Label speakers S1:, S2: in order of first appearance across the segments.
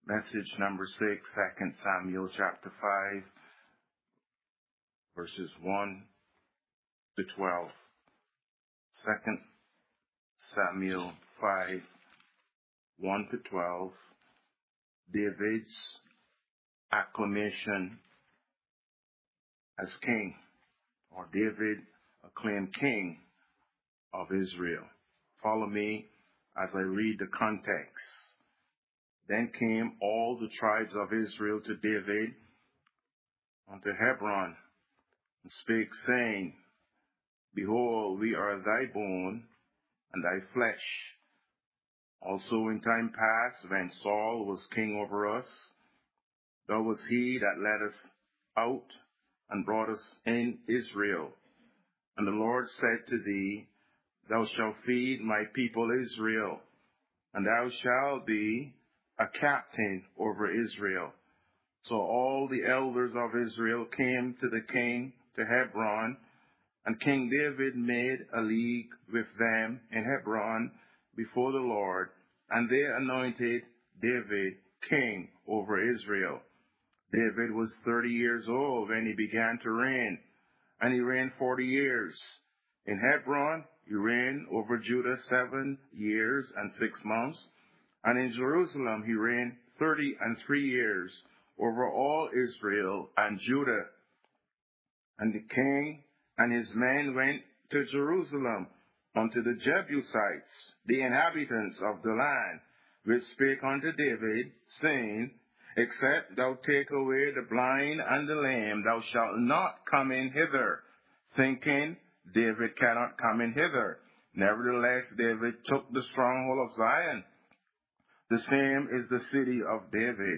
S1: Message number 6, 2 Samuel chapter 5, verses 1 to 12. 2 Samuel 5, 1 to 12. David's acclamation as king, or David acclaimed king of Israel. Follow me as I read the context. Then came all the tribes of Israel to David unto Hebron, and spake, saying, Behold, we are thy bone and thy flesh. Also in time past, when Saul was king over us, thou was he that led us out and brought us in Israel. And the Lord said to thee, Thou shalt feed my people Israel, and thou shalt be a captain over Israel. So all the elders of Israel came to the king to Hebron, and King David made a league with them in Hebron before the Lord, and they anointed David king over Israel. David was 30 years old when he began to reign, and he reigned 40 years. In Hebron, he reigned over Judah 7 years and 6 months, and in Jerusalem he reigned 33 years over all Israel and Judah. And the king and his men went to Jerusalem unto the Jebusites, the inhabitants of the land, which spake unto David, saying, Except thou take away the blind and the lame, thou shalt not come in hither, thinking, David cannot come in hither. Nevertheless, David took the stronghold of Zion. The same is the city of David.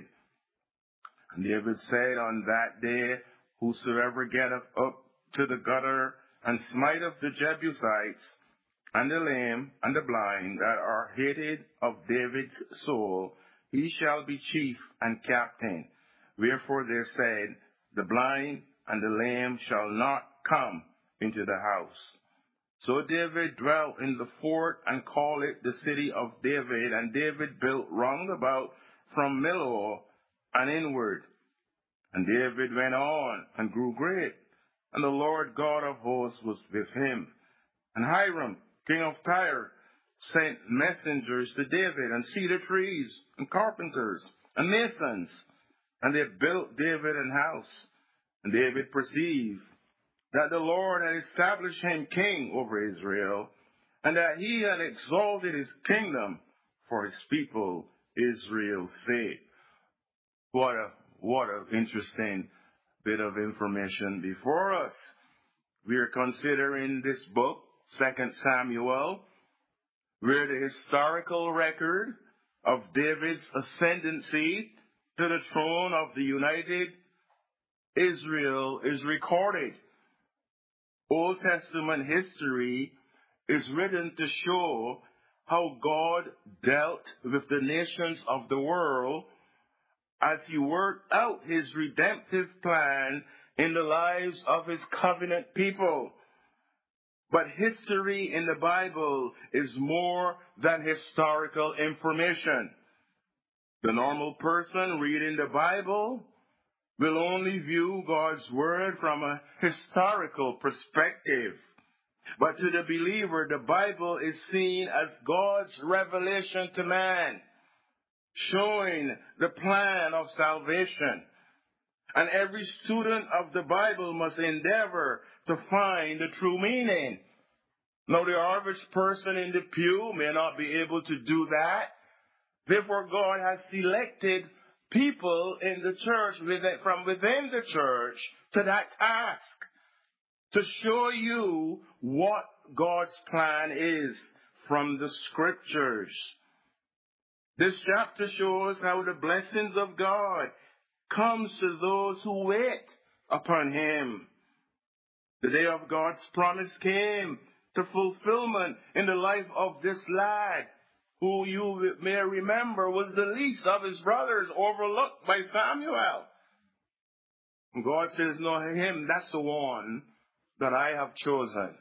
S1: And David said on that day, Whosoever getteth up to the gutter and smiteth the Jebusites, and the lame and the blind that are hated of David's soul, he shall be chief and captain. Wherefore they said, The blind and the lame shall not come into the house. So David dwelt in the fort and called it the city of David, and David built round about from Millo and inward. And David went on and grew great, and the Lord God of hosts was with him. And Hiram, king of Tyre, sent messengers to David, and cedar trees, and carpenters, and masons, and they built David an house. And David perceived that the Lord had established him king over Israel, and that he had exalted his kingdom for his people Israel's sake. What an interesting bit of information before us. We are considering this book, 2 Samuel, where the historical record of David's ascendancy to the throne of the united Israel is recorded. Old Testament history is written to show how God dealt with the nations of the world as he worked out his redemptive plan in the lives of his covenant people. But history in the Bible is more than historical information. The normal person reading the Bible will only view God's word from a historical perspective. But to the believer, the Bible is seen as God's revelation to man, showing the plan of salvation. And every student of the Bible must endeavor to find the true meaning. Now, the average person in the pew may not be able to do that. Therefore, God has selected people in the church, from within the church, to that task, to show you what God's plan is from the scriptures. This chapter shows how the blessings of God comes to those who wait upon him. The day of God's promise came to fulfillment in the life of this lad, who you may remember was the least of his brothers, overlooked by Samuel. And God says, no, him, that's the one that I have chosen.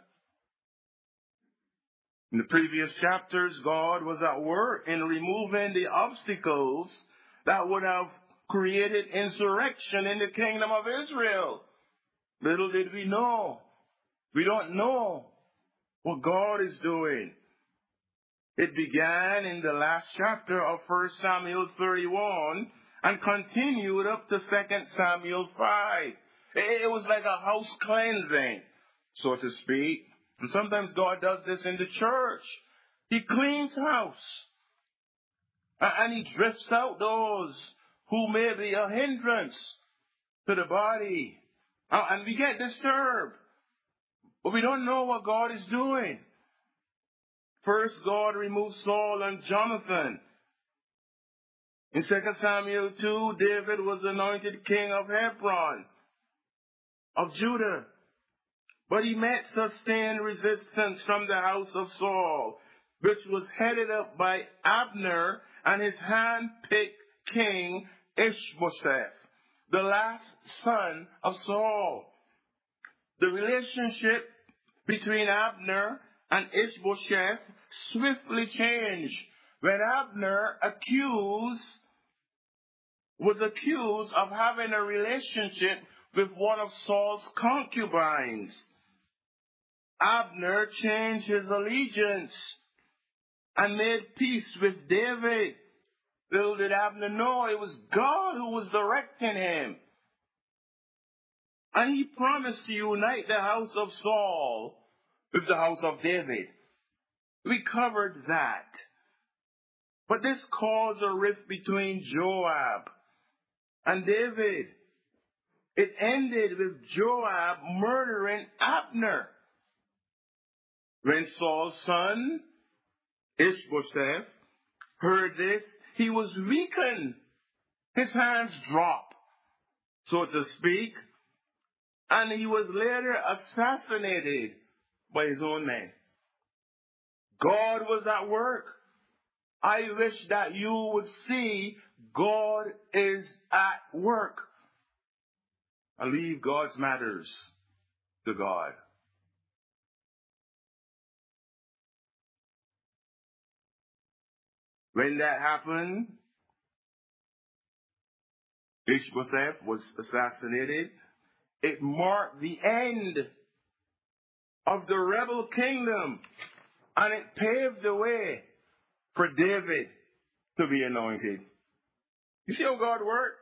S1: In the previous chapters, God was at work in removing the obstacles that would have created insurrection in the kingdom of Israel. Little did we know. We don't know what God is doing. It began in the last chapter of 1 Samuel 31 and continued up to 2 Samuel 5. It was like a house cleansing, so to speak. And sometimes God does this in the church. He cleans house. And he drifts out those who may be a hindrance to the body. And we get disturbed. But we don't know what God is doing. First, God removed Saul and Jonathan. In 2 Samuel 2, David was anointed king of Hebron, of Judah. But he met sustained resistance from the house of Saul, which was headed up by Abner and his hand-picked king Ishbosheth, the last son of Saul. The relationship between Abner and Ishbosheth swiftly changed when Abner was accused of having a relationship with one of Saul's concubines. Abner changed his allegiance and made peace with David. Little did Abner know it was God who was directing him. And he promised to unite the house of Saul with the house of David. We covered that. But this caused a rift between Joab and David. It ended with Joab murdering Abner. When Saul's son, Ishbosheth, heard this, he was weakened. His hands dropped, so to speak, and he was later assassinated by his own men. God was at work. I wish that you would see God is at work. And leave God's matters to God. When that happened, Ishbosheth was assassinated. It marked the end of the rebel kingdom, and it paved the way for David to be anointed. You see how God worked?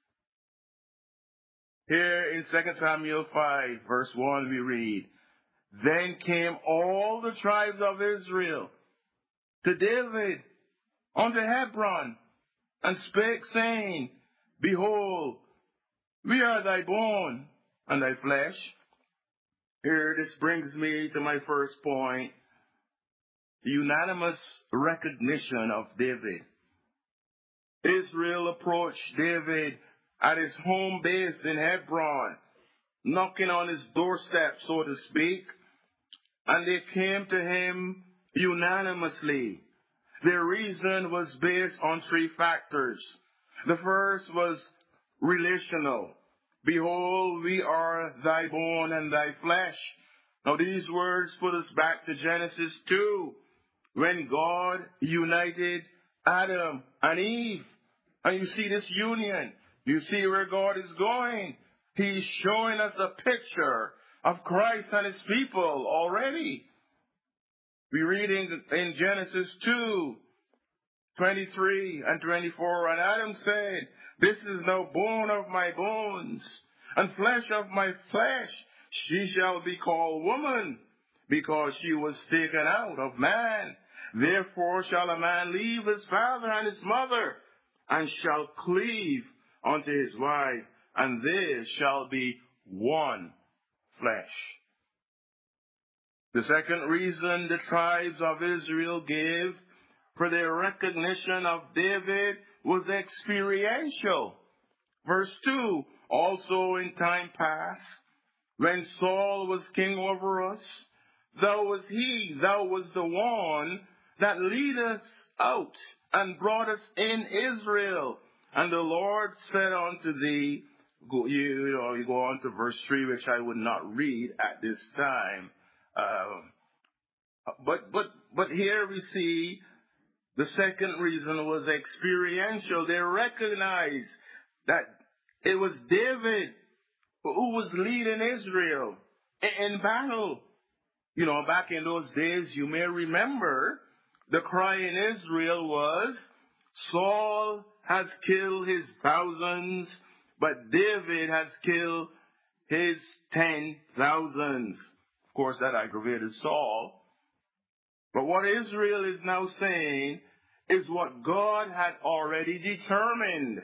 S1: Here in 2 Samuel 5, verse 1, we read, Then came all the tribes of Israel to David unto Hebron, and spake, saying, Behold, we are thy bone and thy flesh. Here, this brings me to my first point, the unanimous recognition of David. Israel approached David at his home base in Hebron, knocking on his doorstep, so to speak, and they came to him unanimously. Their reason was based on three factors. The first was relational. Behold, we are thy bone and thy flesh. Now these words put us back to Genesis 2, when God united Adam and Eve. And you see this union. You see where God is going. He's showing us a picture of Christ and his people already. We read in Genesis 2, 23 and 24, and Adam said, This is no bone of my bones, and flesh of my flesh. She shall be called woman, because she was taken out of man. Therefore shall a man leave his father and his mother, and shall cleave unto his wife, and they shall be one flesh. The second reason the tribes of Israel gave for their recognition of David was experiential. Verse 2, Also in time past, when Saul was king over us, thou was the one that lead us out and brought us in Israel. And the Lord said unto thee, you go on to verse 3, which I would not read at this time. But here we see The second reason was experiential. They recognized that it was David who was leading Israel in battle. You know, back in those days, you may remember the cry in Israel was, Saul has killed his thousands, but David has killed his 10,000s. Of course, that aggravated Saul. But what Israel is now saying is what God had already determined.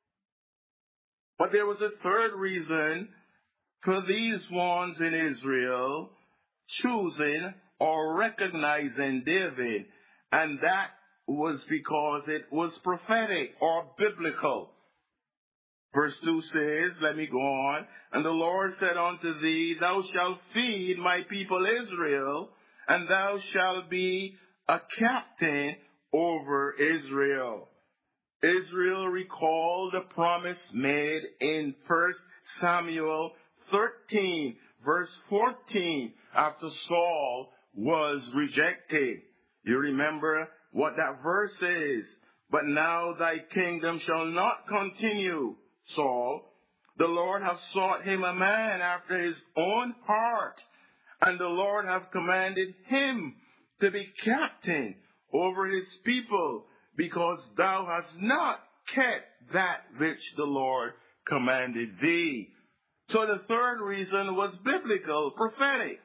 S1: But there was a third reason for these ones in Israel choosing or recognizing David, and that was because it was prophetic or biblical. Verse 2 says, let me go on, and the Lord said unto thee, thou shalt feed my people Israel, and thou shalt be a captain over Israel. Israel recalled the promise made in 1 Samuel 13, verse 14, after Saul was rejected. You remember what that verse is. But now thy kingdom shall not continue, Saul. The Lord hath sought him a man after his own heart, and the Lord hath commanded him to be captain over his people, because thou hast not kept that which the Lord commanded thee. So the third reason was biblical, prophetic.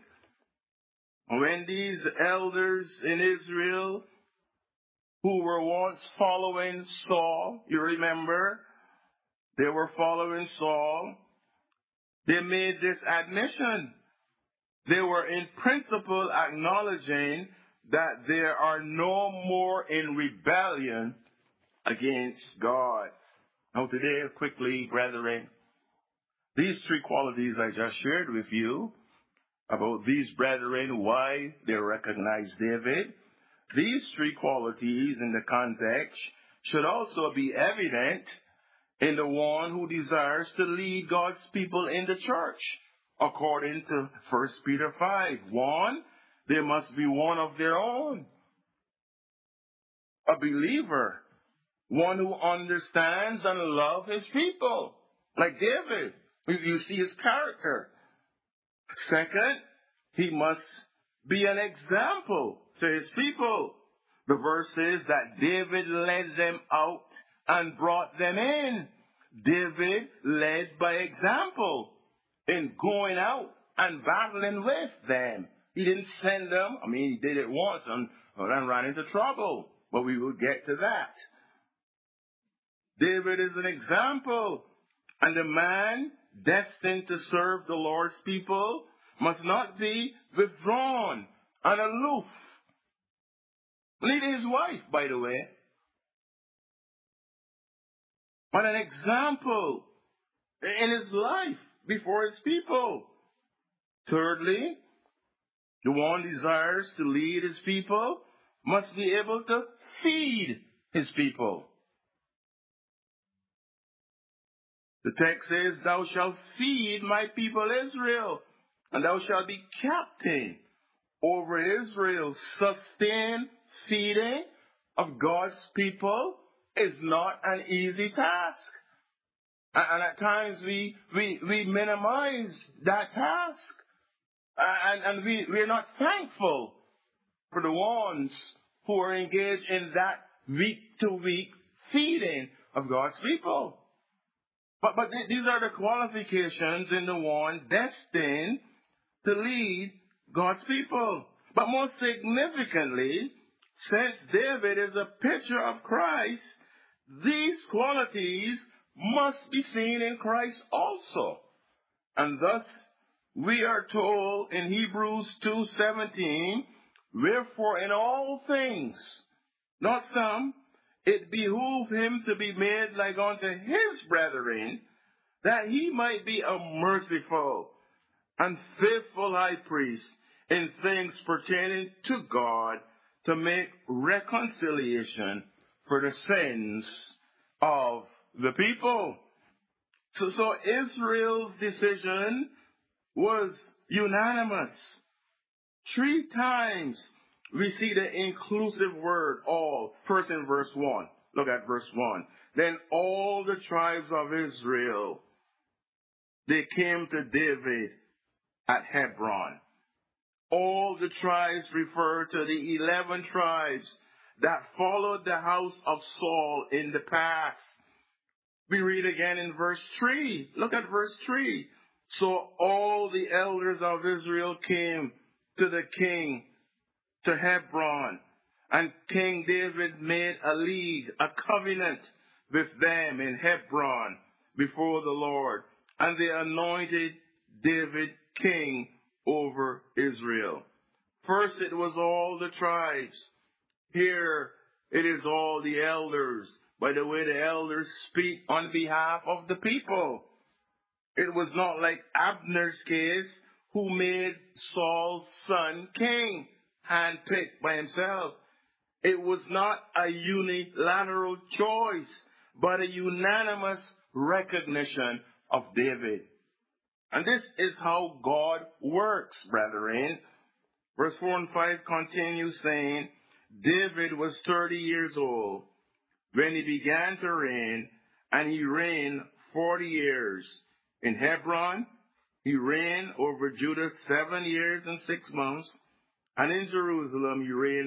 S1: When these elders in Israel who were once following Saul, you remember, they were following Saul, they made this admission. They were in principle acknowledging that they are no more in rebellion against God. Now today, quickly, brethren, these three qualities I just shared with you about these brethren, why they recognize David, these three qualities in the context should also be evident in the one who desires to lead God's people in the church. According to 1 Peter 5, one, there must be one of their own. A believer, one who understands and loves his people, like David. You see his character. Second, he must be an example to his people. The verse says that David led them out and brought them in. David led by example in going out and battling with them. He didn't send them. I mean, he did it once and then ran into trouble. But we will get to that. David is an example. And the man destined to serve the Lord's people must not be withdrawn and aloof. Leading his wife, by the way. But an example in his life before his people. Thirdly, the one desires to lead his people must be able to feed his people. The text says, thou shalt feed my people Israel, and thou shalt be captain over Israel. Sustained feeding of God's people is not an easy task. And at times we minimize that task. And we're not thankful for the ones who are engaged in that week-to-week feeding of God's people. But these are the qualifications in the one destined to lead God's people. But more significantly, since David is a picture of Christ, these qualities must be seen in Christ also. And thus, we are told in Hebrews 2:17, wherefore in all things, not some, it behooved him to be made like unto his brethren, that he might be a merciful and faithful high priest in things pertaining to God, to make reconciliation for the sins of the people. So Israel's decision was unanimous. 3 times we see the inclusive word all, first in verse 1. Look at verse 1. Then all the tribes of Israel, they came to David at Hebron. All the tribes refer to the 11 tribes that followed the house of Saul in the past. We read again in verse 3. Look at verse 3. So all the elders of Israel came to the king to Hebron, and King David made a league, a covenant with them in Hebron before the Lord, and they anointed David king over Israel. First it was all the tribes. Here it is all the elders. By the way, the elders speak on behalf of the people. It was not like Abner's case, who made Saul's son king, handpicked by himself. It was not a unilateral choice, but a unanimous recognition of David. And this is how God works, brethren. Verse 4 and 5 continues saying, David was 30 years old when he began to reign, and he reigned 40 years. In Hebron, he reigned over Judah 7 years and 6 months. And in Jerusalem, he reigned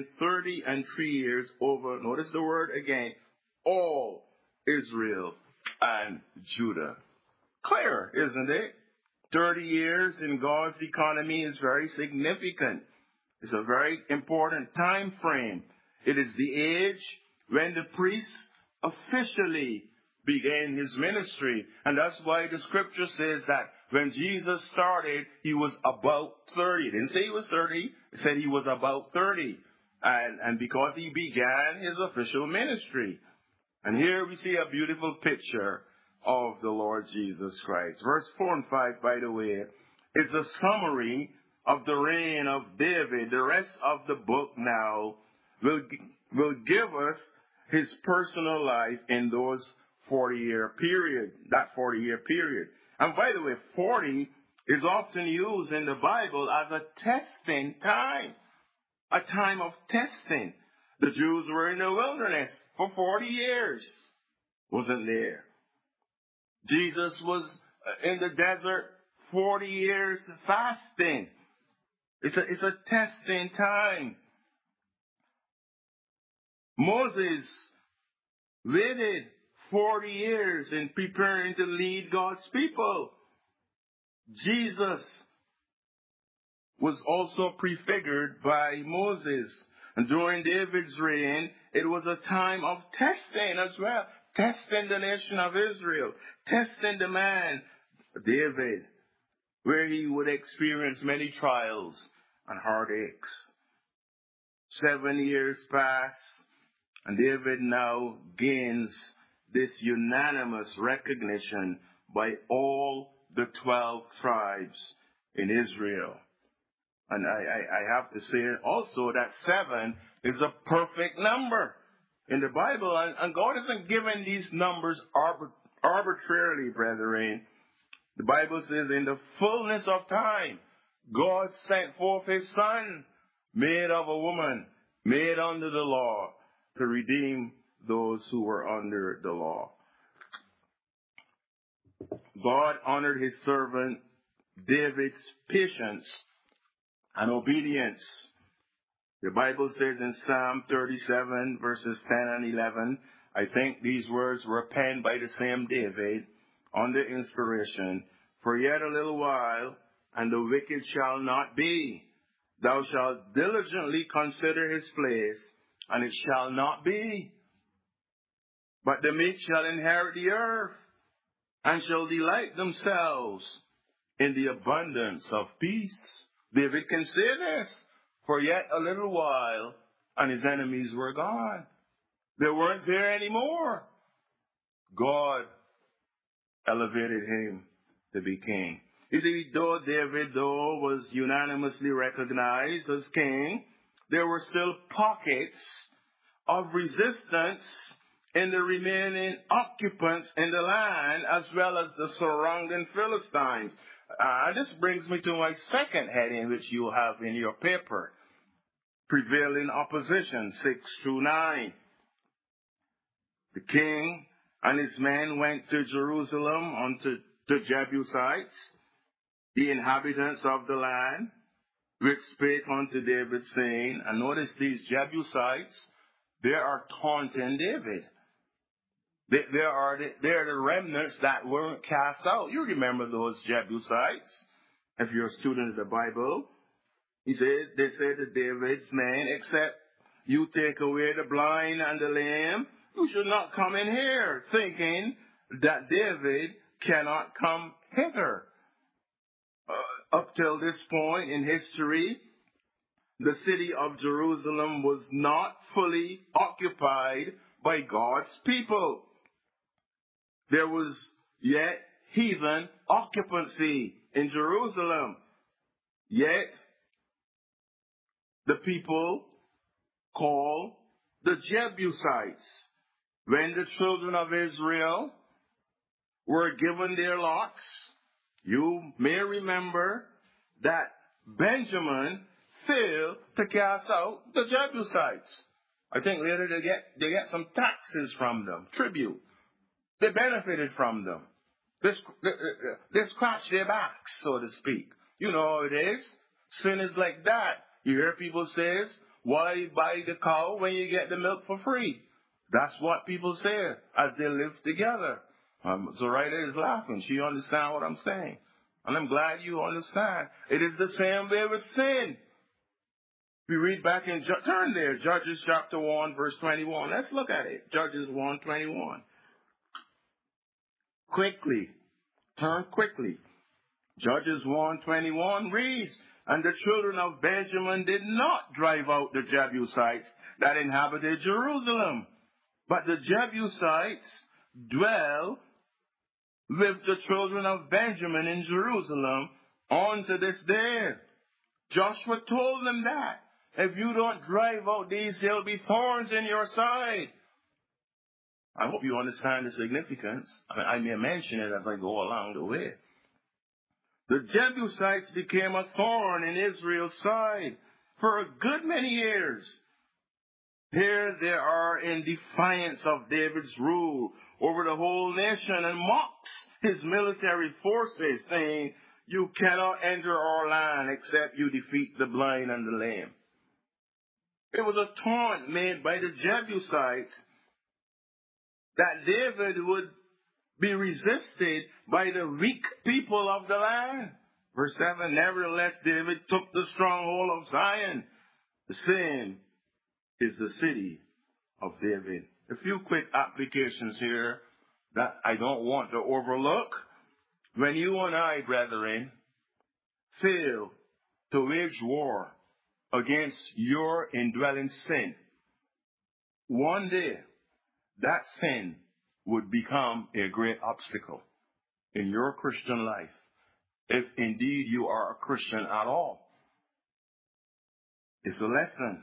S1: 33 years over, notice the word again, all Israel and Judah. Clear, isn't it? 30 years in God's economy is very significant. It's a very important time frame. It is the age when the priest officially began his ministry. And that's why the scripture says that when Jesus started, he was about 30. It didn't say he was 30. It said he was about 30. And because he began his official ministry. And here we see a beautiful picture of the Lord Jesus Christ. Verse 4 and 5, by the way, is a summary of the reign of David. The rest of the book now will give us his personal life in those 40-year period, that 40-year period. And by the way, 40 is often used in the Bible as a testing time, a time of testing. The Jews were in the wilderness for 40 years. Wasn't there? Jesus was in the desert 40 years fasting. It's a testing time. Moses waited 40 years in preparing to lead God's people. Jesus was also prefigured by Moses. And during David's reign, it was a time of testing as well. Testing the nation of Israel. Testing the man, David, where he would experience many trials and heartaches. 7 years pass, and David now gains this unanimous recognition by all the 12 tribes in Israel. And I have to say also that 7 is a perfect number in the Bible. And God isn't giving these numbers arbitrarily, brethren. The Bible says in the fullness of time, God sent forth his Son, made of a woman, made under the law, to redeem those who were under the law. God honored his servant David's patience and obedience. The Bible says in Psalm 37, verses 10 and 11, I think these words were penned by the same David under inspiration. For yet a little while, and the wicked shall not be. Thou shalt diligently consider his place, and it shall not be. But the meek shall inherit the earth, and shall delight themselves in the abundance of peace. David can say this, for yet a little while, and his enemies were gone. They weren't there anymore. God elevated him to be king. You see, though David, was unanimously recognized as king, there were still pockets of resistance in the remaining occupants in the land, as well as the surrounding Philistines. This brings me to my second heading, which you have in your paper. prevailing opposition, 6 through 9. The king and his men went to Jerusalem unto the Jebusites, the inhabitants of the land, which spake unto David, saying, and notice these Jebusites, they are taunting David. They are the remnants that weren't cast out. You remember those Jebusites, if you're a student of the Bible. They said to David's men, except you take away the blind and the lame, you should not come in here, thinking that David cannot come hither. Up till this point in history, the city of Jerusalem was not fully occupied by God's people. There was yet heathen occupancy in Jerusalem. Yet, the people called the Jebusites, when the children of Israel were given their lots, you may remember that Benjamin failed to cast out the Jebusites. I think later they get some taxes from them, tribute. They benefited from them. They scratched their backs, so to speak. You know how it is. Sin is like that. You hear people say, why buy the cow when you get the milk for free? That's what people say as they live together. Zoraida is laughing. She understands what I'm saying. And I'm glad you understand. It is the same way with sin. We read back in, turn there, Judges chapter 1, verse 21. Let's look at it. Judges 1:21. Quickly. Turn quickly. Judges 1:21 reads, and the children of Benjamin did not drive out the Jebusites that inhabited Jerusalem, but the Jebusites dwell with the children of Benjamin in Jerusalem unto this day. Joshua told them that. If you don't drive out these, there'll be thorns in your side. I hope you understand the significance. I may mention it as I go along the way. The Jebusites became a thorn in Israel's side for a good many years. Here they are in defiance of David's rule over the whole nation and mocks his military forces, saying, you cannot enter our land except you defeat the blind and the lame. It was a taunt made by the Jebusites that David would be resisted by the weak people of the land. Verse 7, nevertheless, David took the stronghold of Zion. The same is the city of David. A few quick applications here that I don't want to overlook. When you and I, brethren, fail to wage war against your indwelling sin, one day that sin would become a great obstacle in your Christian life, if indeed you are a Christian at all. It's a lesson.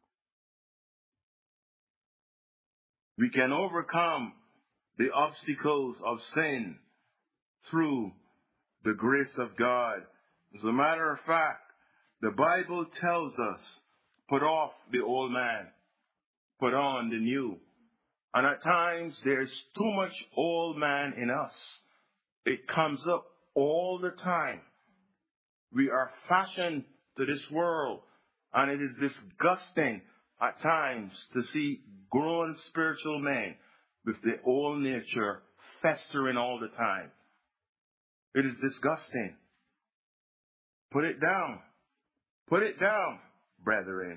S1: We can overcome the obstacles of sin through the grace of God. As a matter of fact, the Bible tells us, put off the old man, put on the new. And at times, there's too much old man in us. It comes up all the time. We are fashioned to this world, and it is disgusting at times to see grown spiritual men with their old nature festering all the time. It is disgusting. Put it down. Put it down, brethren.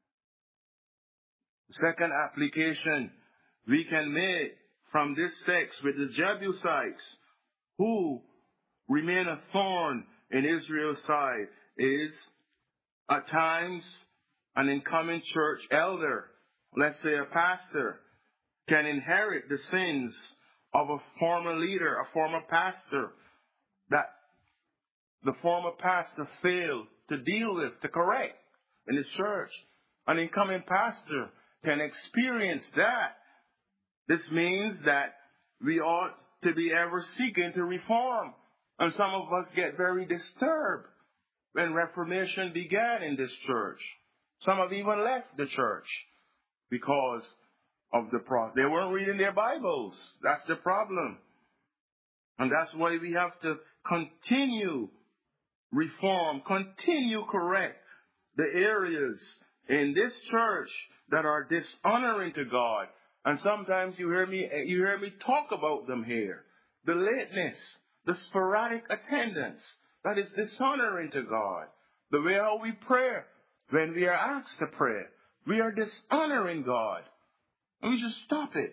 S1: Second application we can make from this text with the Jebusites, who remain a thorn in Israel's side, is at times an incoming church elder, let's say a pastor, can inherit the sins of a former leader, a former pastor, that the former pastor failed to deal with, to correct in his church. An incoming pastor can experience that. This means that we ought to be ever seeking to reform. And some of us get very disturbed when Reformation began in this church. Some have even left the church because of the problem. They weren't reading their Bibles. That's the problem. And that's why we have to continue reform, continue correct the areas in this church that are dishonoring to God. And sometimes you hear me talk about them here. The lateness, the sporadic attendance that is dishonoring to God. The way how we pray when we are asked to pray. We are dishonoring God. And we should stop it.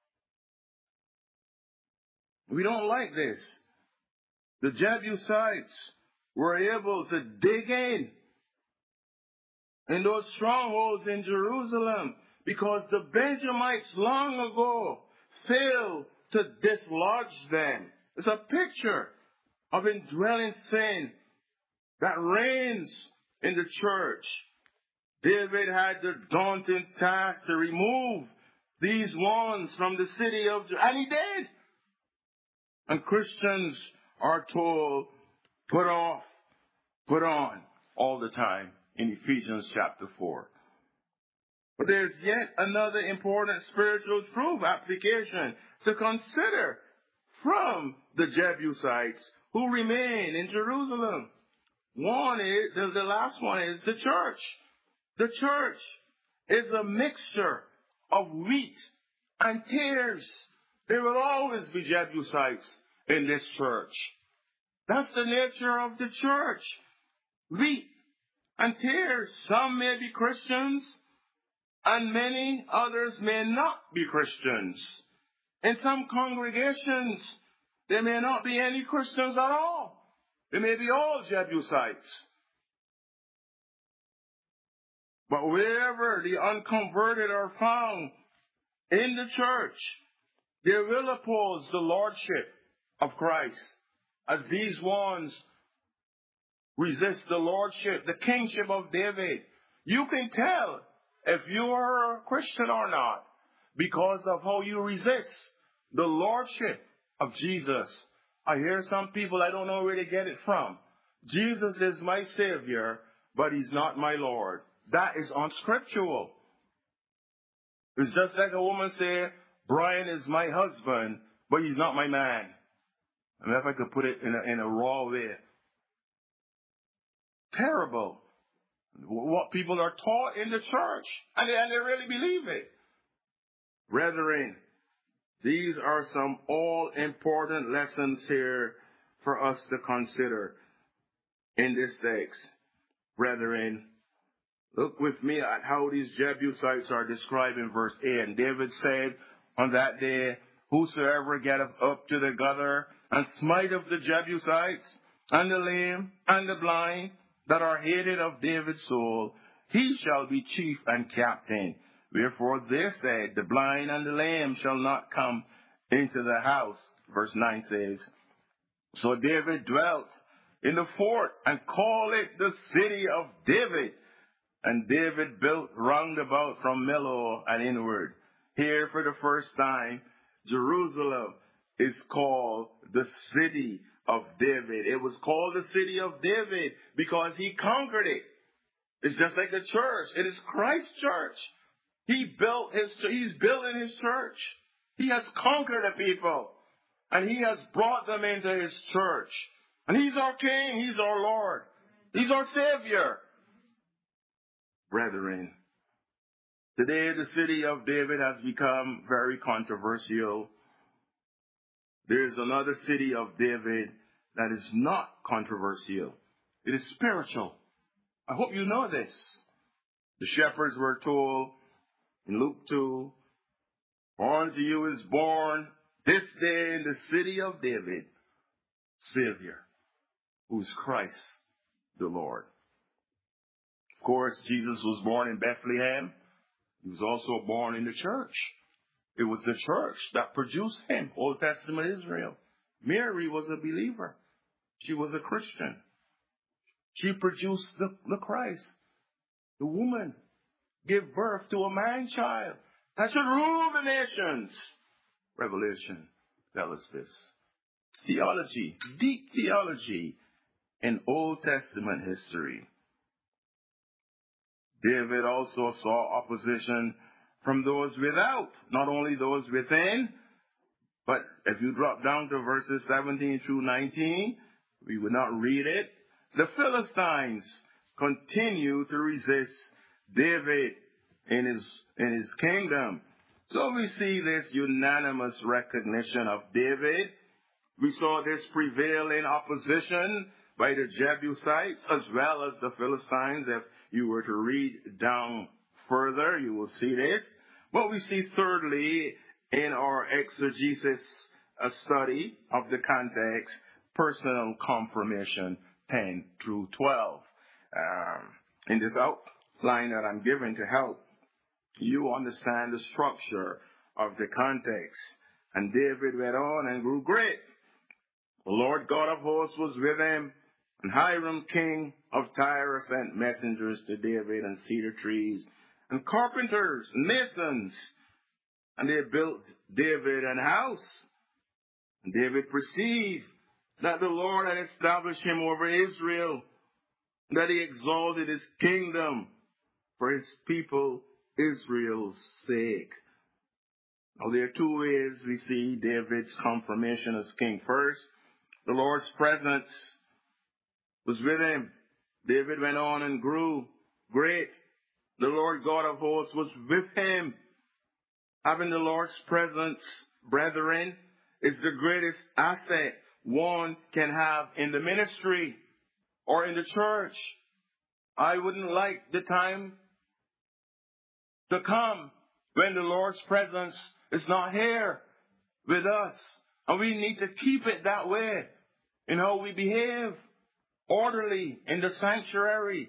S1: We don't like this. The Jebusites were able to dig in those strongholds in Jerusalem because the Benjamites long ago failed to dislodge them. It's a picture of indwelling sin that reigns in the church. David had the daunting task to remove these ones from the city of Jerusalem, and he did. And Christians are told, put off, put on all the time in Ephesians chapter 4. But there's yet another important spiritual truth application to consider from the Jebusites who remain in Jerusalem. One is, the last one is the church. The church is a mixture of wheat and tares. There will always be Jebusites in this church. That's the nature of the church. Wheat and tares. Some may be Christians, and many others may not be Christians. In some congregations, there may not be any Christians at all. They may be all Jebusites. But wherever the unconverted are found in the church, they will oppose the lordship of Christ, as these ones resist the lordship, the kingship of David. You can tell if you are a Christian or not because of how you resist the lordship of Jesus. I hear some people, I don't know where they get it from. Jesus is my Savior, but He's not my Lord. That is unscriptural. It's just like a woman say, Brian is my husband, but he's not my man. I mean, if I could put it in a raw way. Terrible. What people are taught in the church, and they really believe it. Brethren, these are some all-important lessons here for us to consider in this text. Brethren, look with me at how these Jebusites are described in verse 8. And David said, on that day, whosoever getteth up to the gather and smite of the Jebusites, and the lame, and the blind, that are hated of David's soul, he shall be chief and captain. Wherefore they said, the blind and the lame shall not come into the house. Verse 9 says, so David dwelt in the fort, and called it the city of David. And David built round about from Millo and inward. Here for the first time, Jerusalem is called the city of David. It was called the city of David because he conquered it. It's just like the church. It is Christ's church. He's building his church. He has conquered the people. And he has brought them into his church. And he's our King. He's our Lord. He's our Savior. Brethren, today the city of David has become very controversial. There's another city of David that is not controversial. It is spiritual. I hope you know this. The shepherds were told in Luke 2, for unto you is born this day in the city of David, Savior, who is Christ the Lord. Of course, Jesus was born in Bethlehem. He was also born in the church. It was the church that produced him, Old Testament Israel. Mary was a believer. She was a Christian. She produced the Christ. The woman gave birth to a man-child that should rule the nations. Revelation tells us this. Theology, deep theology in Old Testament history. David also saw opposition from those without, not only those within, but if you drop down to verses 17 through 19, we would not read it. The Philistines continue to resist David in his kingdom. So we see this unanimous recognition of David. We saw this prevailing opposition by the Jebusites as well as the Philistines. If you were to read down further, you will see this. But we see thirdly, in our exegesis study of the context, personal confirmation 10 through 12. In this outline that I'm giving to help you understand the structure of the context. And David went on and grew great. The Lord God of hosts was with him, and Hiram, king of Tyre, sent messengers to David and cedar trees, and carpenters, and masons, and they built David an house. And David perceived that the Lord had established him over Israel, that he exalted his kingdom for his people Israel's sake. Now there are two ways we see David's confirmation as king. First, the Lord's presence was with him. David went on and grew great. The Lord God of hosts was with him. Having the Lord's presence, brethren, is the greatest asset one can have in the ministry or in the church. I wouldn't like the time to come when the Lord's presence is not here with us. And we need to keep it that way in how we behave, orderly in the sanctuary.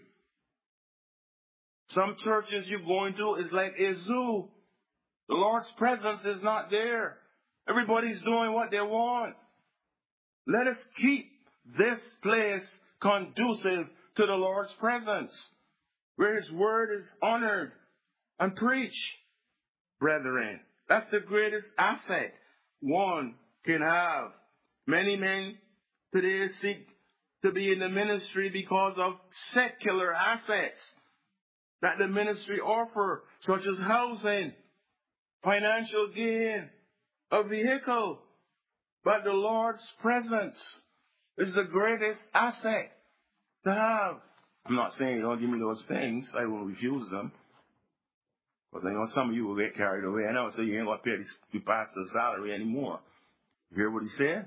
S1: Some churches you go into is like a zoo. The Lord's presence is not there. Everybody's doing what they want. Let us keep this place conducive to the Lord's presence, where His word is honored and preached. Brethren, that's the greatest asset one can have. Many men today seek to be in the ministry because of secular assets that the ministry offer, such as housing, financial gain, a vehicle. But the Lord's presence is the greatest asset to have. I'm not saying don't give me those things. I will refuse them. Because I know some of you will get carried away. I know, so you ain't going to pay the pastor's salary anymore. You hear what he said?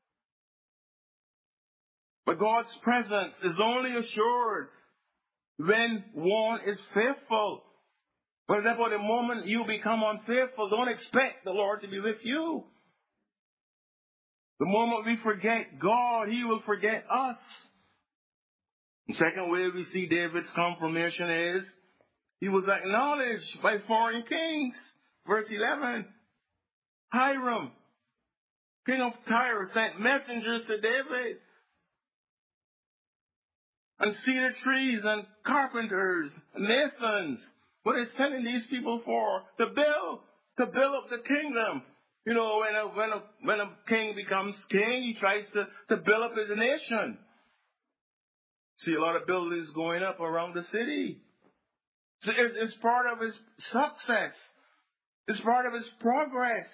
S1: But God's presence is only assured when one is faithful. But therefore, the moment you become unfaithful, don't expect the Lord to be with you. The moment we forget God, He will forget us. The second way we see David's confirmation is he was acknowledged by foreign kings. Verse 11, Hiram, king of Tyre, sent messengers to David, and cedar trees and carpenters, and masons. What is sending these people for? To build up the kingdom. You know, when a king becomes king, he tries to build up his nation. See a lot of buildings going up around the city. So it's part of his success. It's part of his progress.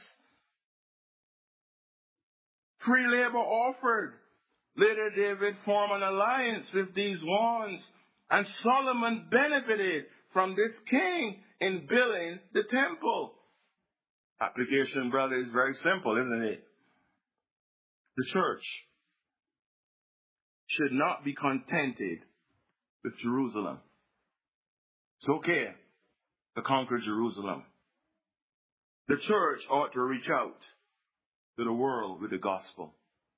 S1: Free labor offered. Later, David formed an alliance with these ones, and Solomon benefited from this king in building the temple. Application, brother, is very simple, isn't it? The church should not be contented with Jerusalem. It's okay to conquer Jerusalem. The church ought to reach out to the world with the gospel.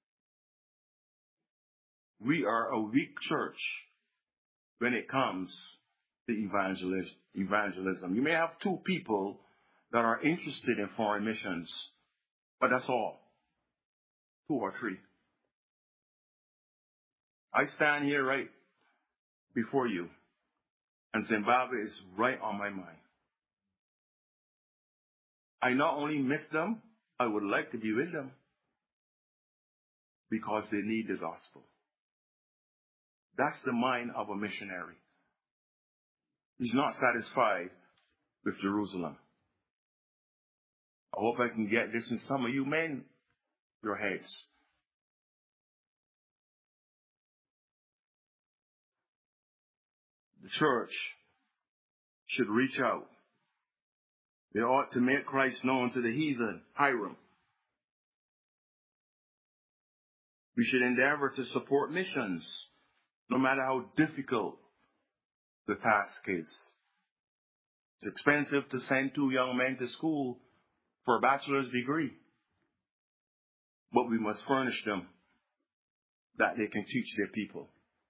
S1: We are a weak church when it comes to evangelism. You may have two people that are interested in foreign missions, but that's all. 2 or 3. I stand here right before you, and Zimbabwe is right on my mind. I not only miss them, I would like to be with them because they need the gospel. That's the mind of a missionary. He's not satisfied with Jerusalem. I hope I can get this in some of you men, your heads. The church should reach out. They ought to make Christ known to the heathen, Hiram. We should endeavor to support missions, no matter how difficult the task is. It's expensive to send two young men to school for a bachelor's degree, but we must furnish them that they can teach their people.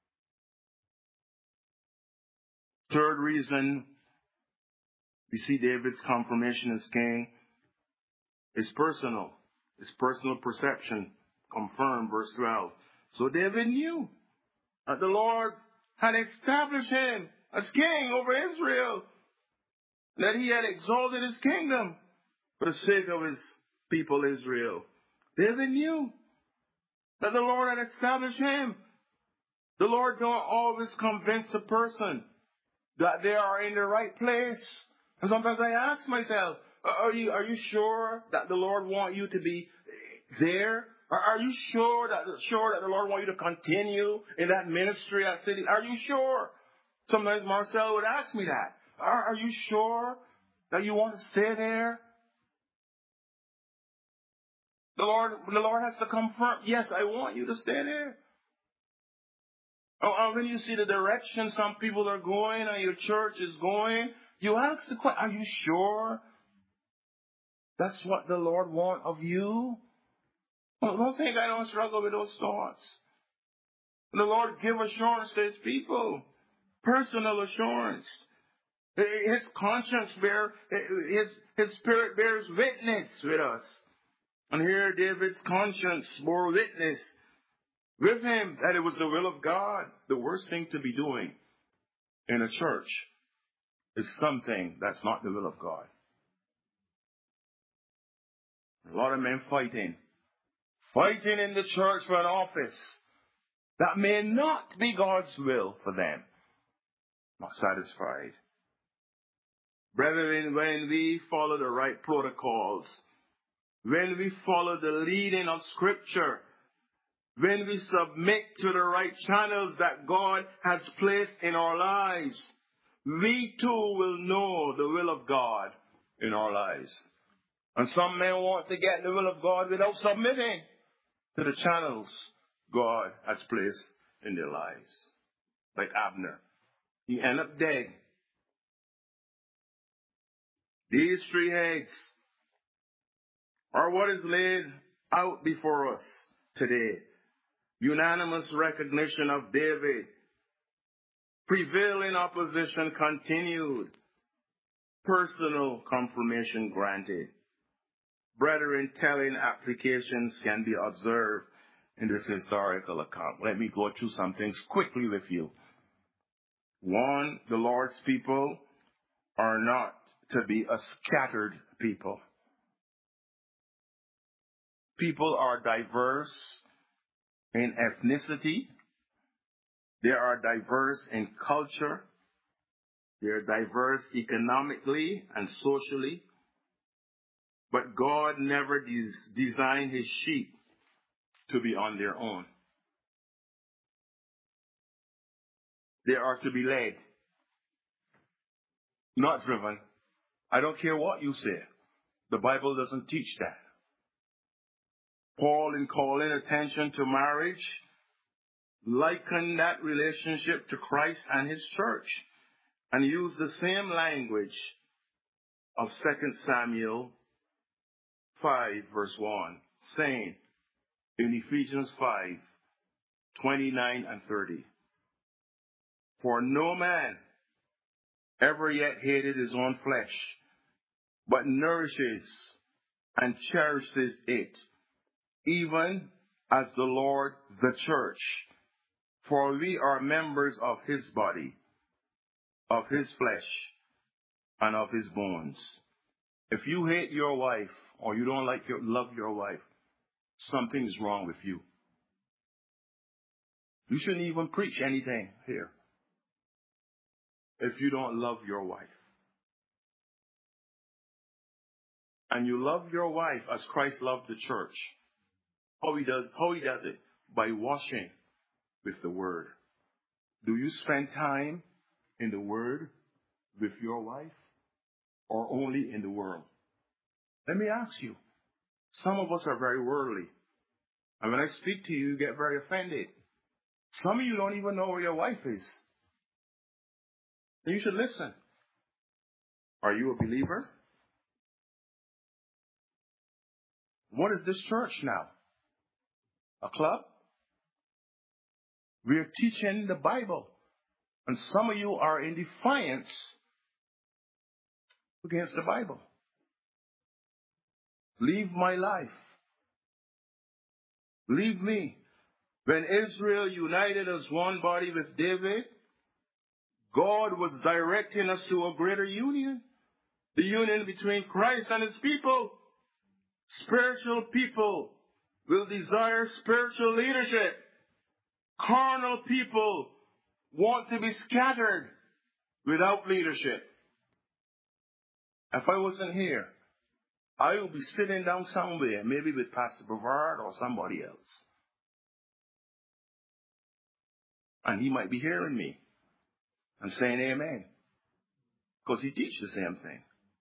S1: Third reason we see David's confirmation as king is personal. His personal perception confirmed, verse 12. So David knew that the Lord had established him as king over Israel, that he had exalted his kingdom for the sake of his people Israel. David knew that the Lord had established him. The Lord don't always convince a person that they are in the right place. And sometimes I ask myself, are you sure that the Lord wants you to be there? Are you sure that the Lord wants you to continue in that ministry, that city? Are you sure? Sometimes Marcel would ask me that. Are you sure that you want to stay there? The Lord has to confirm, yes, I want you to stay there. When you see the direction some people are going and your church is going, you ask the question, are you sure that's what the Lord wants of you? Well, don't think I don't struggle with those thoughts. The Lord give assurance to his people. Personal assurance. His conscience his spirit bears witness with us. And here David's conscience bore witness with him that it was the will of God. The worst thing to be doing in a church is something that's not the will of God. A lot of men fighting in the church for an office that may not be God's will for them. Not satisfied. Brethren, when we follow the right protocols, when we follow the leading of Scripture, when we submit to the right channels that God has placed in our lives, we too will know the will of God in our lives. And some men want to get the will of God without submitting to the channels God has placed in their lives. Like Abner. He ended up dead. These three heads are what is laid out before us today. Unanimous recognition of David. Prevailing opposition continued. Personal confirmation granted. Brethren, telling applications can be observed in this historical account. Let me go through some things quickly with you. One, the Lord's people are not to be a scattered people. People are diverse in ethnicity. They are diverse in culture. They are diverse economically and socially. But God never designed his sheep to be on their own. They are to be led, not driven. I don't care what you say. The Bible doesn't teach that. Paul, in calling attention to marriage, likened that relationship to Christ and his church, and used the same language of 2 Samuel 5, verse 1, saying in Ephesians 5, 29 and 30, for no man ever yet hated his own flesh, but nourishes and cherishes it, even as the Lord the church. For we are members of his body, of his flesh, and of his bones. If you hate your wife, or you don't love your wife, something is wrong with you. You shouldn't even preach anything here. if you don't love your wife. And you love your wife as Christ loved the church. How he does it? By washing with the word. Do you spend time in the word with your wife or only in the world? Let me ask you. Some of us are very worldly. And when I speak to you, you get very offended. Some of you don't even know where your wife is. And you should listen. Are you a believer? What is this church now? A club? We are teaching the Bible. And some of you are in defiance against the Bible. Leave my life. Leave me. When Israel united as one body with David, God was directing us to a greater union. The union between Christ and his people. Spiritual people will desire spiritual leadership. Carnal people want to be scattered without leadership. If I wasn't here, I would be sitting down somewhere, maybe with Pastor Brevard or somebody else. And he might be hearing me and saying amen. Because he teaches the same thing.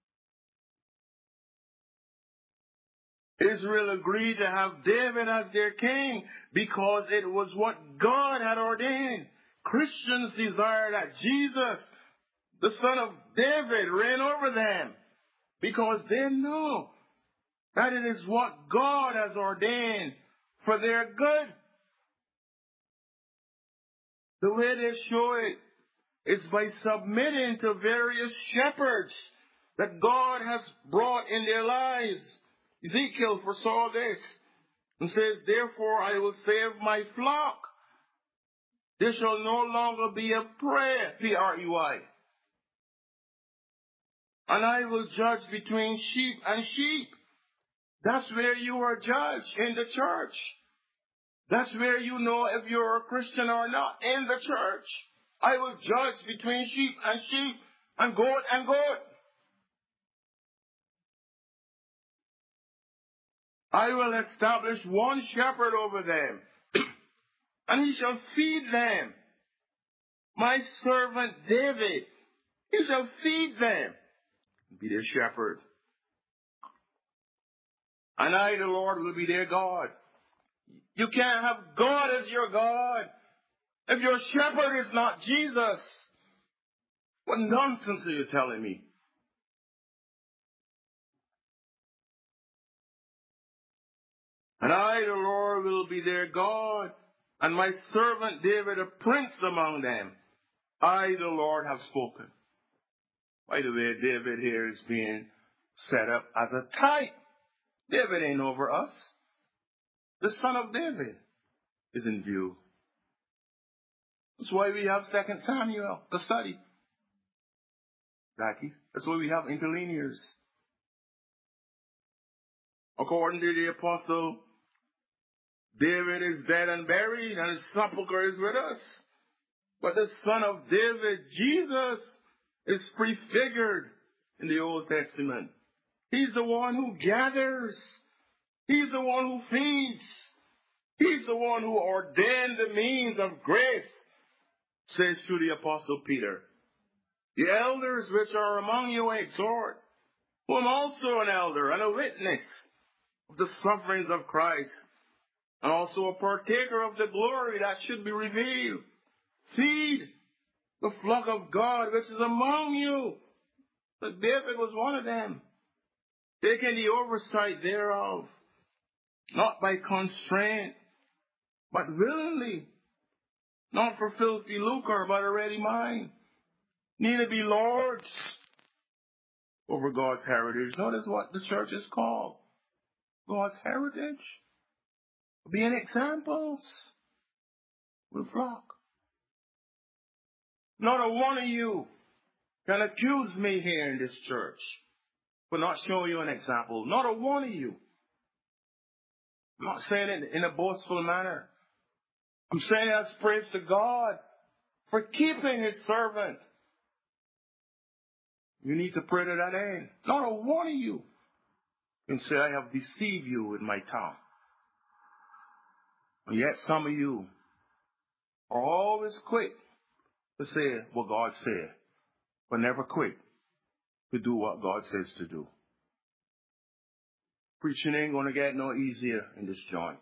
S1: Israel agreed to have David as their king because it was what God had ordained. Christians desire that Jesus, the son of David, reign over them because they know that it is what God has ordained for their good. The way they show it is by submitting to various shepherds that God has brought in their lives. Ezekiel foresaw this and says, therefore I will save my flock. There shall no longer be a prey, P-R-E-Y. And I will judge between sheep and sheep. That's where you are judged, in the church. That's where you know if you're a Christian or not, in the church. I will judge between sheep and goat and goat. I will establish one shepherd over them, and he shall feed them. My servant David, he shall feed them. Be their shepherd. And I, the Lord, will be their God. You can't have God as your God if your shepherd is not Jesus. What nonsense are you telling me? And I, the Lord, will be their God, and my servant David a prince among them. I, the Lord, have spoken. By the way, David here is being set up as a type. David ain't over us. The son of David is in view. That's why we have 2 Samuel to study. Jackie. That's why we have interlinears. According to the apostle, David is dead and buried, and his sepulchre is with us. But the son of David, Jesus, is prefigured in the Old Testament. He's the one who gathers. He's the one who feeds. He's the one who ordained the means of grace, says to the apostle Peter. The elders which are among you I exhort, who am also an elder and a witness of the sufferings of Christ, and also a partaker of the glory that should be revealed. Feed the flock of God which is among you. But David was one of them, taking the oversight thereof, not by constraint, but willingly, not for filthy lucre, but a ready mind. Neither be lords over God's heritage. Notice what the church is called. God's heritage. Being examples with the flock. Not a one of you can accuse me here in this church for not showing you an example. Not a one of you. I'm not saying it in a boastful manner. I'm saying it as praise to God for keeping his servant You need to pray to that end. Not a one of you can say, I have deceived you with my tongue. And yet some of you are always quick to say what God said, but never quick to do what God says to do. Preaching ain't going to get no easier in this joint.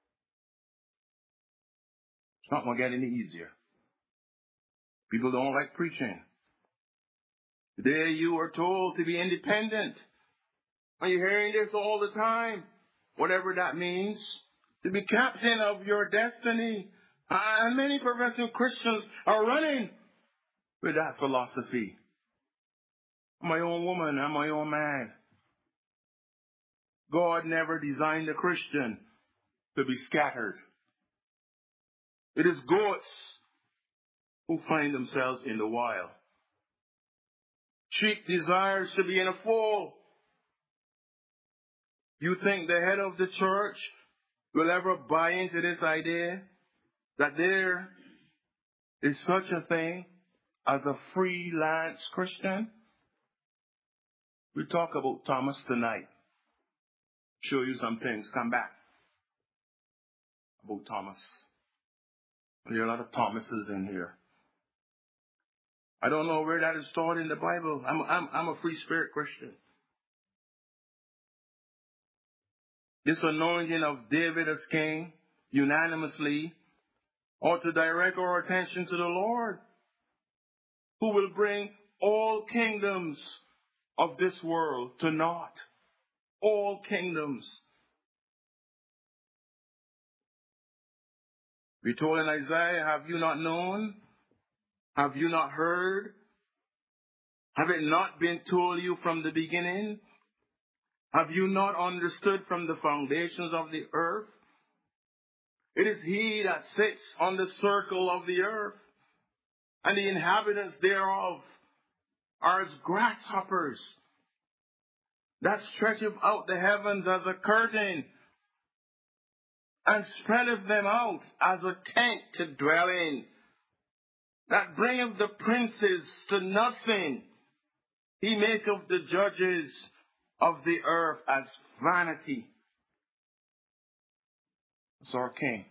S1: It's not going to get any easier. People don't like preaching. Today you are told to be independent. And you're hearing this all the time, whatever that means, to be captain of your destiny. And many professing Christians are running with that philosophy. I'm my own woman, I'm my own man. God never designed a Christian to be scattered. It is goats who find themselves in the wild. Sheep desires to be in a fold. You think the head of the church will ever buy into this idea that there is such a thing as a freelance Christian? We talk about Thomas tonight. Show you some things. Come back. About Thomas. There are a lot of Thomases in here. I don't know where that is taught in the Bible. I'm a free spirit Christian. This anointing of David as king unanimously ought to direct our attention to the Lord, who will bring all kingdoms of this world to naught. All kingdoms. We told in Isaiah, have you not known? Have you not heard? Have it not been told you from the beginning? Have you not understood from the foundations of the earth? It is he that sits on the circle of the earth, and the inhabitants thereof are as grasshoppers, that stretcheth out the heavens as a curtain, and spreadeth them out as a tent to dwell in, that bringeth the princes to nothing. He maketh the judges of the earth as vanity. That's our king.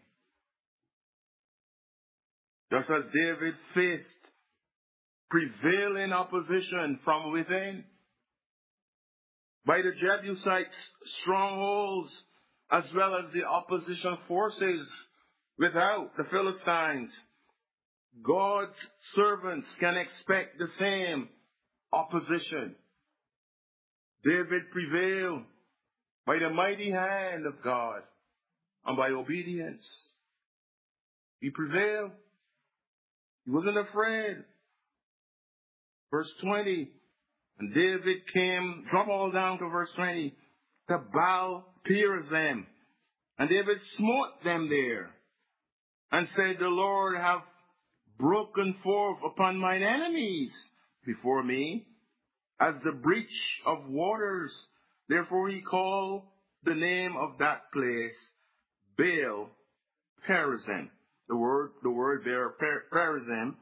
S1: Just as David faced prevailing opposition from within, by the Jebusites' strongholds, as well as the opposition forces without, the Philistines, God's servants can expect the same opposition. David prevailed by the mighty hand of God and by obedience. He prevailed. He wasn't afraid. Verse 20, and David came, drop all down to verse 20, to Baal Perazim. And David smote them there, and said, the Lord hath broken forth upon mine enemies before me, as the breach of waters. Therefore he called the name of that place Baal Perazim. The word there, Perazim,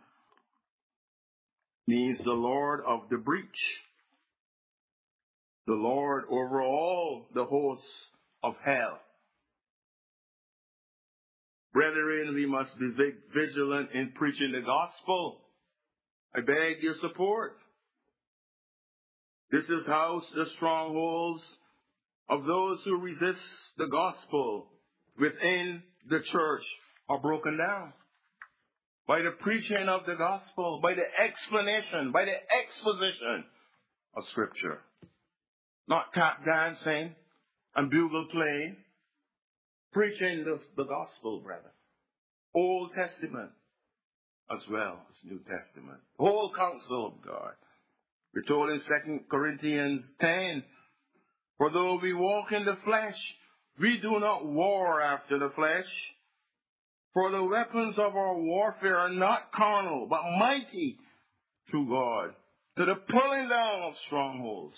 S1: means the Lord of the breach. The Lord over all the hosts of hell. Brethren, we must be vigilant in preaching the gospel. I beg your support. This is how the strongholds of those who resist the gospel within the church are broken down. By the preaching of the gospel, by the explanation, by the exposition of Scripture. Not tap dancing and bugle playing. Preaching the gospel, brother. Old Testament as well as New Testament. The whole counsel of God. We're told in 2 Corinthians 10, for though we walk in the flesh, we do not war after the flesh. For the weapons of our warfare are not carnal, but mighty through God, to the pulling down of strongholds.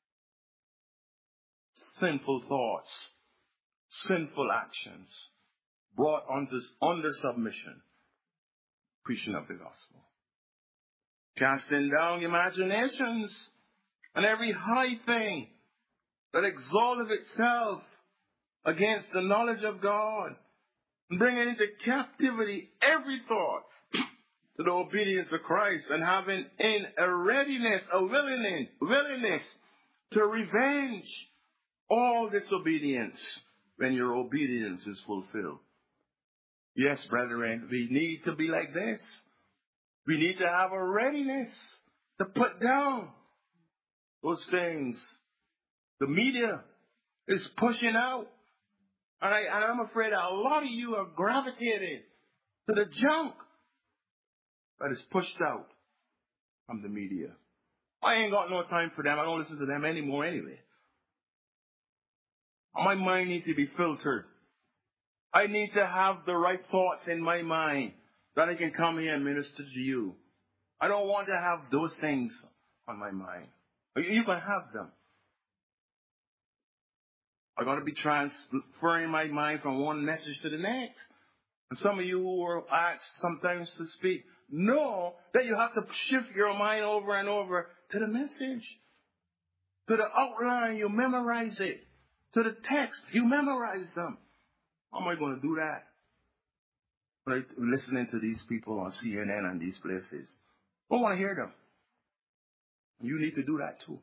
S1: Sinful thoughts, sinful actions, brought under submission. Preaching of the gospel. Casting down imaginations and every high thing that exalteth itself against the knowledge of God, and bringing into captivity every thought to the obedience of Christ, and having in a readiness, a willingness to revenge all disobedience when your obedience is fulfilled. Yes, brethren, we need to be like this. We need to have a readiness to put down those things the media is pushing out. And I'm afraid that a lot of you are gravitating to the junk that is pushed out from the media. I ain't got no time for them. I don't listen to them anymore anyway. My mind needs to be filtered. I need to have the right thoughts in my mind that I can come here and minister to you. I don't want to have those things on my mind. You can have them. I'm going to be transferring my mind from one message to the next. And some of you who are asked sometimes to speak know that you have to shift your mind over and over to the message, to the outline. You memorize it. To the text, you memorize them. How am I going to do that? Right? Listening to these people on CNN and these places. I don't want to hear them. You need to do that too.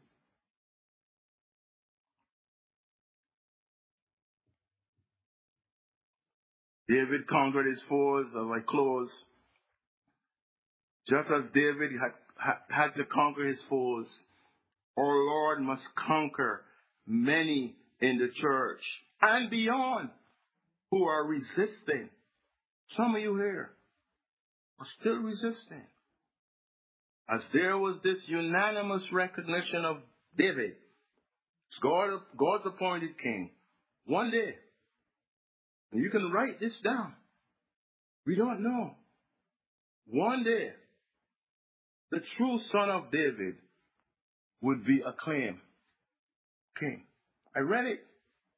S1: David conquered his foes, as I close. Just as David had to conquer his foes, our Lord must conquer many in the church and beyond who are resisting. Some of you here are still resisting. As there was this unanimous recognition of David, God's appointed king, one day, and you can write this down. We don't know. One day, the true son of David would be acclaimed king. I read it.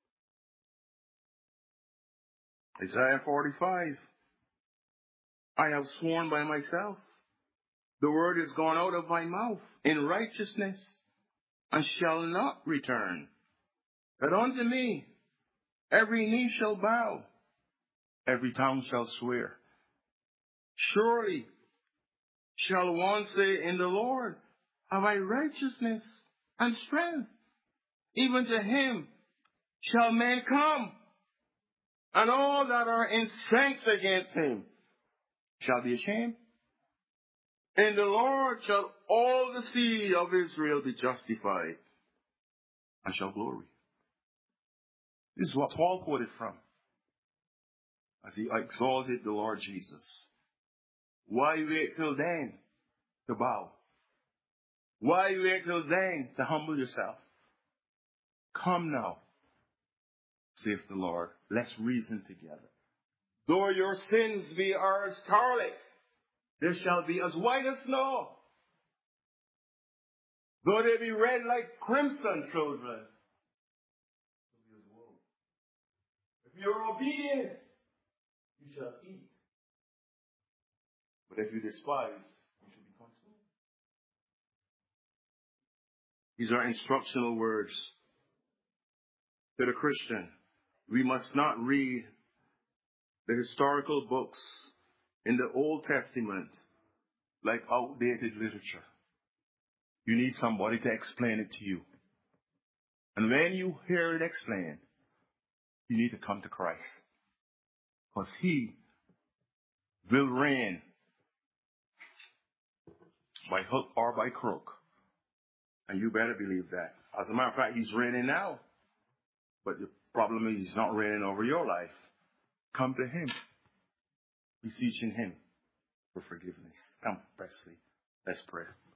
S1: Isaiah 45. I have sworn by myself. The word is gone out of my mouth in righteousness and shall not return. That unto me every knee shall bow, every tongue shall swear. Surely shall one say in the Lord, have I righteousness and strength? Even to him shall men come, and all that are incensed against him shall be ashamed. In the Lord shall all the seed of Israel be justified, and shall glory. This is what Paul quoted from as he exalted the Lord Jesus. Why wait till then to bow? Why wait till then to humble yourself? Come now, saith the Lord. Let's reason together. Though your sins be as scarlet, they shall be as white as snow. Though they be red like crimson, children, if you are obedient, you shall eat. But if you despise, you shall be consumed. These are instructional words to the Christian. We must not read the historical books in the Old Testament like outdated literature. You need somebody to explain it to you. And when you hear it explained, you need to come to Christ. Because he will reign by hook or by crook. And you better believe that. As a matter of fact, he's reigning now. But the problem is he's not reigning over your life. Come to him, beseeching him for forgiveness. Come, Presley. Let's pray.